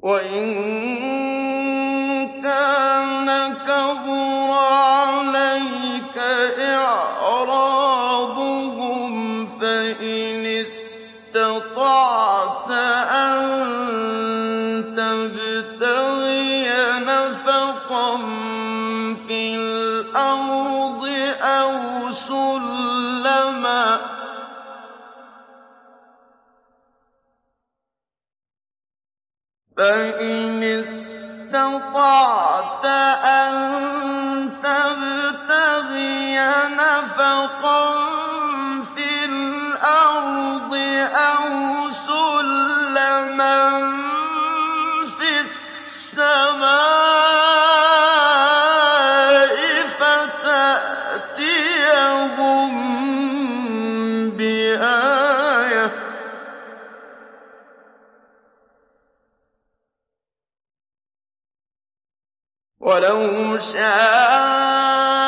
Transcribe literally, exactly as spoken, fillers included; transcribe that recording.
وَإِن كَانَ كَبُرَ عَلَيْكَ إِعْرَاضُهُمْ فَإِنِ اسْتَطَعْتَ أَن تَبْتَغِيَ نَفَقًا فِي الْأَرْضِ أَوْ سُلَّمًا فَإِنِ اسْتَطَعْتَ أَن تَبْتَغِيَ نَفَقًا فِي الْأَرْضِ أَوْ سُلَّمًا فِي السَّمَاءِ فَتَأْتِيَهُم بِآيَةٍ ۚ وَلَوْ شَاءَ